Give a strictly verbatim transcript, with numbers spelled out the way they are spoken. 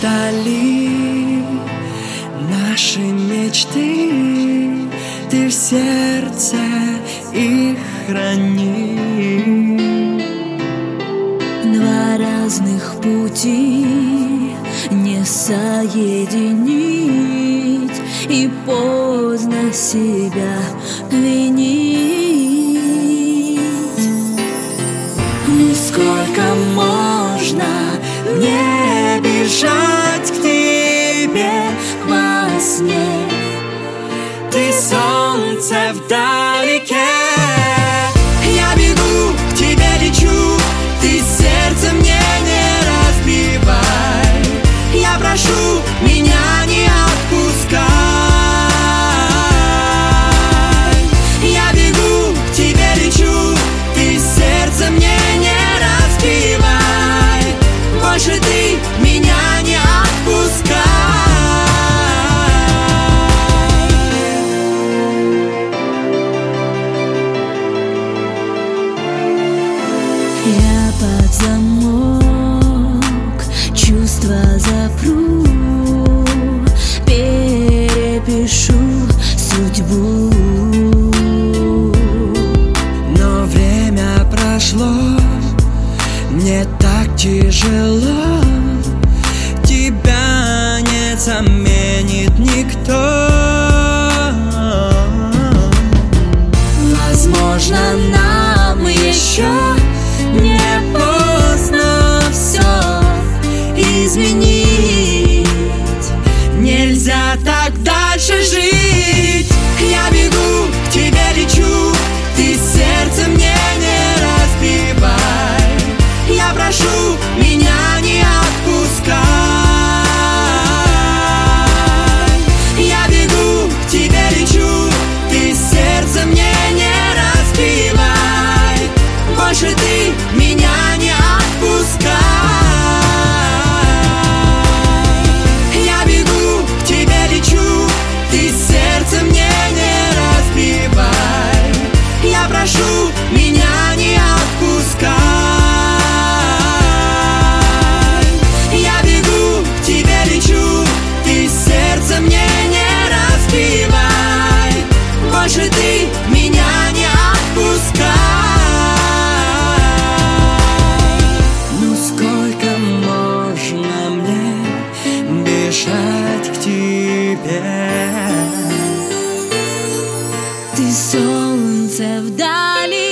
вдали наши мечты, ты в сердце их храни. Два разных пути не соединить, и поздно себя винить. Ну сколько можно мне бежать к тебе во сне? Ты солнце вдалеке. Я бегу, к тебе лечу, ты сердце мне не разбивай. Я прошу, меня не отпускай. Я бегу, к тебе лечу, ты сердце мне не разбивай. Больше ты меня не отпускай. Я под замок чувства запру, перепишу судьбу. Но время прошло, мне так тяжело, тебя не заменит никто. Возможно, нам еще не поздно все изменить. Нельзя так дальше жить. Я бегу, к тебе лечу, ты сердце мне не разбивай. Я прошу, меня не отпускай. Я бегу, к тебе лечу, ты сердце мне не разбивай. Больше ты меня не отпускай. Я бегу, к тебе лечу, ты сердце мне не разбивай. Я прошу, меня не отпускай. Я бегу, к тебе лечу, ты сердце мне не разбивай. Больше ты меня не отпускай. Ну сколько можно мне бежать к тебе? Ты солнце вдали,